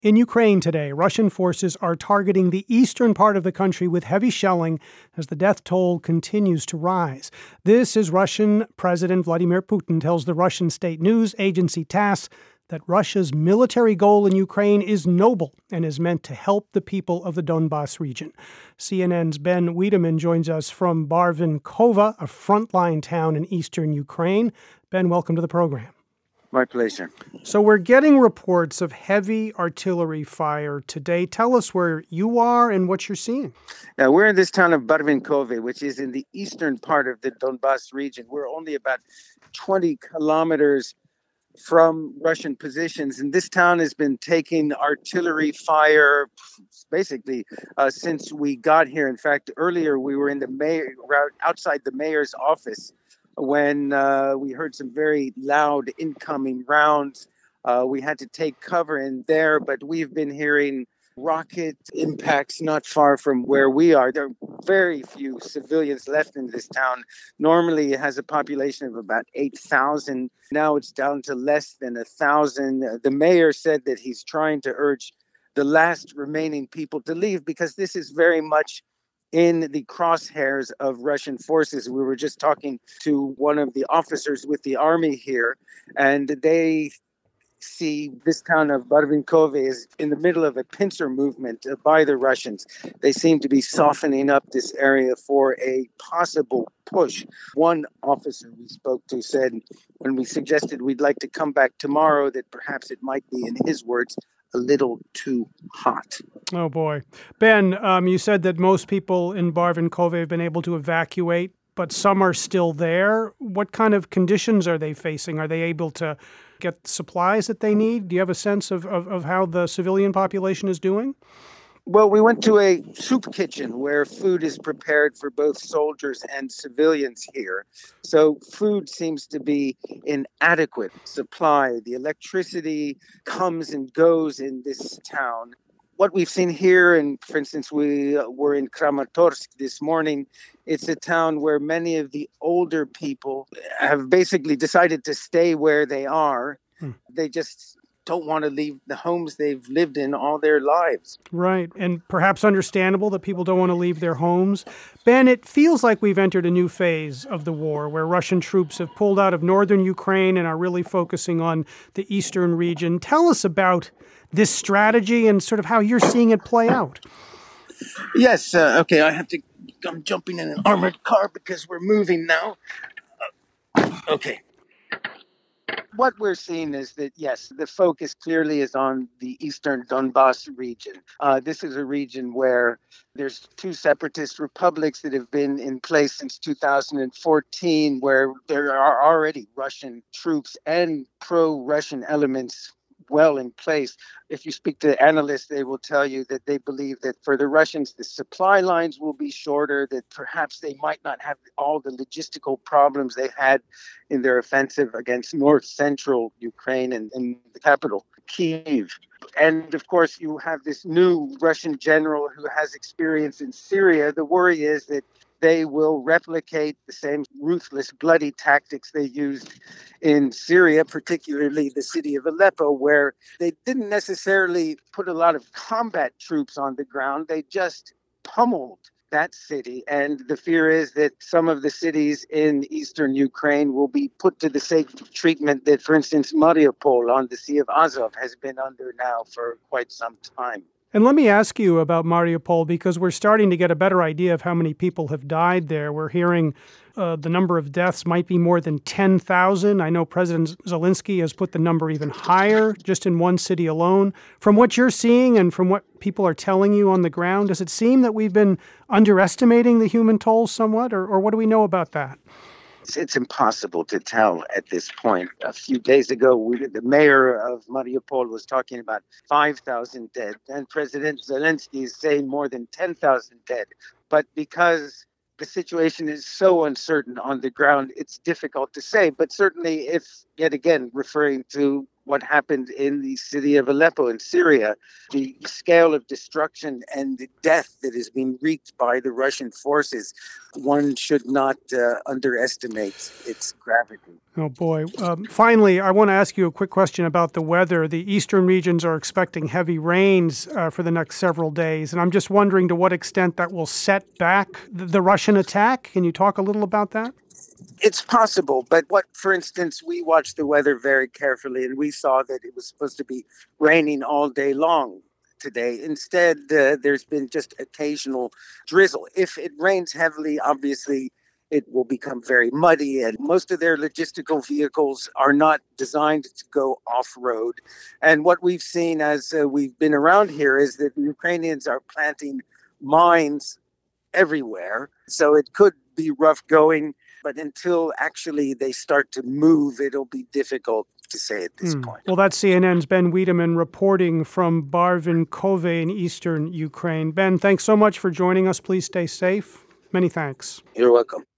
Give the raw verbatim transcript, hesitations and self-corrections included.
In Ukraine today, Russian forces are targeting the eastern part of the country with heavy shelling as the death toll continues to rise. This is Russian President Vladimir Putin tells the Russian state news agency TASS that Russia's military goal in Ukraine is noble and is meant to help the people of the Donbas region. C N N's Ben Wiedemann joins us from Barvinkova, a frontline town in eastern Ukraine. Ben, welcome to the program. My pleasure. So we're getting reports of heavy artillery fire today. Tell us where you are and what you're seeing. Yeah, we're in this town of Barvinkove, which is in the eastern part of the Donbas region. We're only about twenty kilometers from Russian positions. And this town has been taking artillery fire basically uh, since we got here. In fact, earlier we were in the mayor, outside the mayor's office when uh, we heard some very loud incoming rounds. Uh, we had to take cover in there, but we've been hearing rocket impacts not far from where we are. There are very few civilians left in this town. Normally, it has a population of about eight thousand. Now it's down to less than one thousand. The mayor said that he's trying to urge the last remaining people to leave because this is very much in the crosshairs of Russian forces. We were just talking to one of the officers with the army here, and they see this town of Barvinkove is in the middle of a pincer movement by the Russians. They seem to be softening up this area for a possible push. One officer we spoke to said when we suggested we'd like to come back tomorrow that perhaps it might be, in his words, a little too hot. Oh, boy. Ben, um, you said that most people in Barvinkove have been able to evacuate, but some are still there. What kind of conditions are they facing? Are they able to get supplies that they need? Do you have a sense of, of, of how the civilian population is doing? Well, we went to a soup kitchen where food is prepared for both soldiers and civilians here. So food seems to be in adequate supply. The electricity comes and goes in this town. What we've seen here, and for instance, we were in Kramatorsk this morning, it's a town where many of the older people have basically decided to stay where they are. Hmm. They just don't want to leave the homes they've lived in all their lives. Right. And perhaps understandable that people don't want to leave their homes. Ben, it feels like we've entered a new phase of the war where Russian troops have pulled out of northern Ukraine and are really focusing on the eastern region. Tell us about this strategy and sort of how you're seeing it play out. Yes. Uh, okay. I have to, I'm jumping in an armored car because we're moving now. Uh, okay. What we're seeing is that, yes, the focus clearly is on the eastern Donbas region. Uh, this is a region where there's two separatist republics that have been in place since two thousand fourteen, where there are already Russian troops and pro-Russian elements well in place. If you speak to analysts, they will tell you that they believe that for the Russians, the supply lines will be shorter, that perhaps they might not have all the logistical problems they had in their offensive against north central Ukraine and, and the capital, Kyiv. And of course, you have this new Russian general who has experience in Syria. The worry is that they will replicate the same ruthless, bloody tactics they used in Syria, particularly the city of Aleppo, where they didn't necessarily put a lot of combat troops on the ground. They just pummeled that city. And the fear is that some of the cities in eastern Ukraine will be put to the same treatment that, for instance, Mariupol on the Sea of Azov has been under now for quite some time. And let me ask you about Mariupol, because we're starting to get a better idea of how many people have died there. We're hearing uh, the number of deaths might be more than ten thousand. I know President Zelensky has put the number even higher just in one city alone. From what you're seeing and from what people are telling you on the ground, does it seem that we've been underestimating the human toll somewhat, or, or what do we know about that? It's, it's impossible to tell at this point. A few days ago, we, the mayor of Mariupol was talking about five thousand dead, and President Zelensky is saying more than ten thousand dead. But because the situation is so uncertain on the ground, it's difficult to say. But certainly, if, yet again, referring to what happened in the city of Aleppo in Syria, the scale of destruction and the death that has been wreaked by the Russian forces, one should not uh, underestimate its gravity. Oh, boy. Um, finally, I want to ask you a quick question about the weather. The eastern regions are expecting heavy rains uh, for the next several days, and I'm just wondering to what extent that will set back the, the Russian attack. Can you talk a little about that? It's possible, but what, for instance, we watched the weather very carefully, and we saw that it was supposed to be raining all day long today. Instead, uh, there's been just occasional drizzle. If it rains heavily, obviously, it will become very muddy, and most of their logistical vehicles are not designed to go off-road. And what we've seen as uh, we've been around here is that the Ukrainians are planting mines everywhere, so it could be rough going. But until actually they start to move, it'll be difficult to say at this Hmm. point. Well, that's C N N's Ben Wiedemann reporting from Barvinkove in eastern Ukraine. Ben, thanks so much for joining us. Please stay safe. Many thanks. You're welcome.